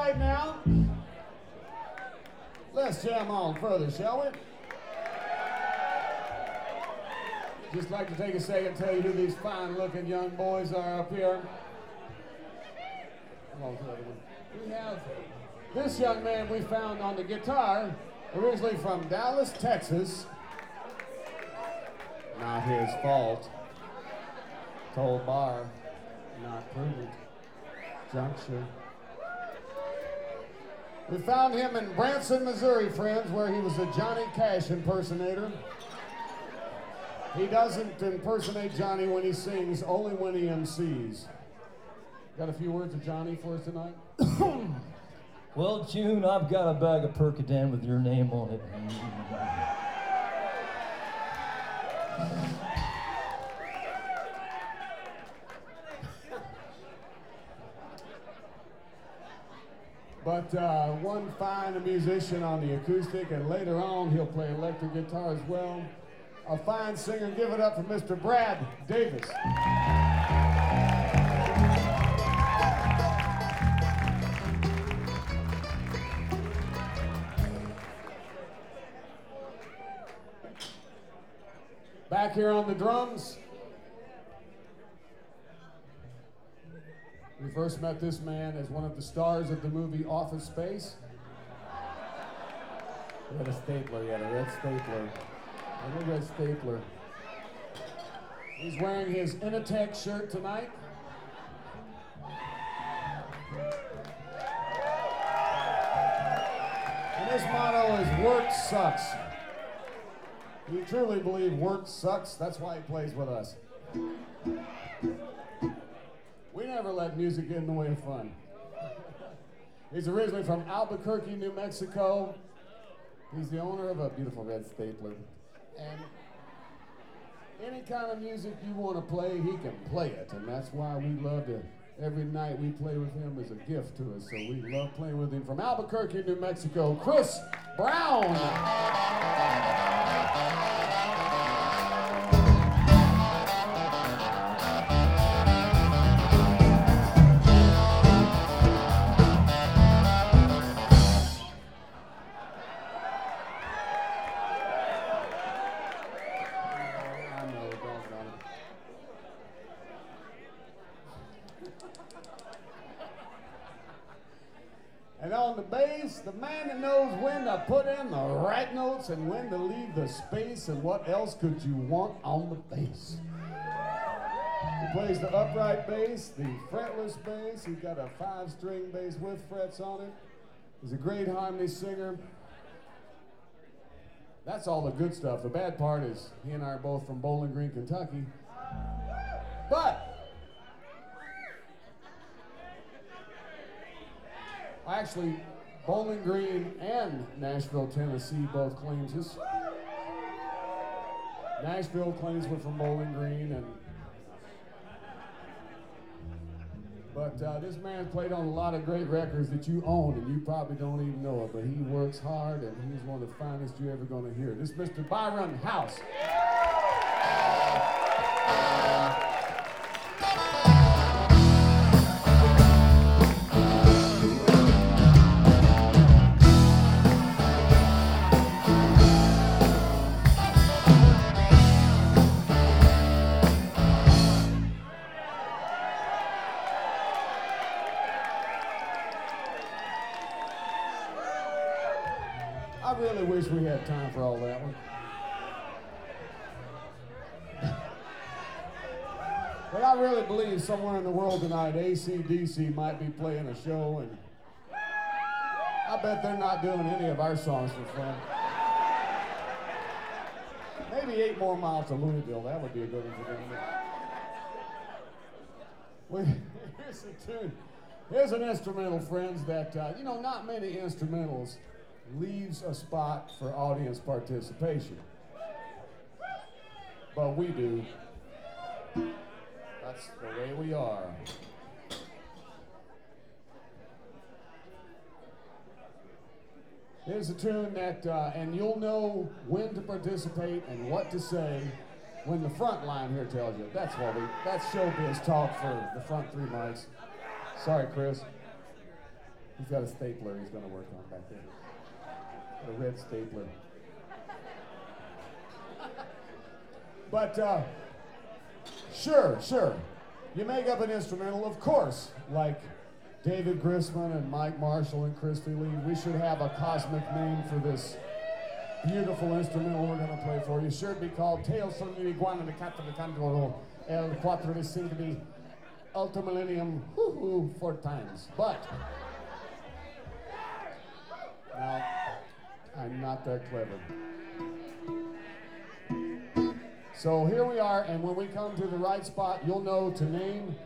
right now. Let's jam on further, shall we? Just like to take a second to tell you who these fine-looking young boys are up here. We have this young man we found on the guitar, originally from Dallas, Texas. Not his fault. Told bar, not prudent. Juncture. We found him in Branson, Missouri, friends, where he was a Johnny Cash impersonator. He doesn't impersonate Johnny when he sings, only when he MCs. Got a few words of Johnny for us tonight? Well, June, I've got a bag of Percodan with your name on it. But one fine musician on the acoustic, and later on he'll play electric guitar as well. A fine singer. Give it up for Mr. Brad Davis. Back here on the drums, we first met this man as one of the stars of the movie Office Space. He had a stapler, he had a red stapler. A red stapler. He's wearing his Initech shirt tonight. And his motto is work sucks. You truly believe work sucks? That's why he plays with us. We never let music get in the way of fun. He's originally from Albuquerque, New Mexico. He's the owner of a beautiful red stapler. And any kind of music you want to play, he can play it. And that's why we love to, every night we play with him as a gift to us. So we love playing with him. From Albuquerque, New Mexico, Chris Brown. And on the bass, the man that knows when to put in the right notes and when to leave the space, and what else could you want on the bass? He plays the upright bass, the fretless bass. He's got a 5-string bass with frets on it. He's a great harmony singer. That's all the good stuff. The bad part is he and I are both from Bowling Green, Kentucky. But actually, Bowling Green and Nashville, Tennessee both claims this. Nashville claims we're from Bowling Green, but this man played on a lot of great records that you own and you probably don't even know it, but he works hard and he's one of the finest you're ever going to hear. This is Mr. Byron House. I really wish we had time for all that one. But I really believe somewhere in the world tonight, AC/DC might be playing a show, and I bet they're not doing any of our songs for fun. Maybe 8 more miles to Louisville, that would be a good one for them. Here's a tune. Here's an instrumental, friends, that, not many instrumentals leaves a spot for audience participation. But we do. That's the way we are. Here's a tune that, and you'll know when to participate and what to say when the front line here tells you. That's showbiz talk for the front 3 mics. Sorry, Chris. He's got a stapler he's going to work on back there. A red stapler. But, sure. You make up an instrumental, of course, like David Grisman and Mike Marshall and Christy Lee. We should have a cosmic name for this beautiful instrumental we're going to play for you. Sure, it'd be called Tales from the Iguana de Cata de Candoro El Cuatro de Cinco Ultra Millennium, 4 times. But, now, I'm not that clever. So here we are, and when we come to the right spot, you'll know to name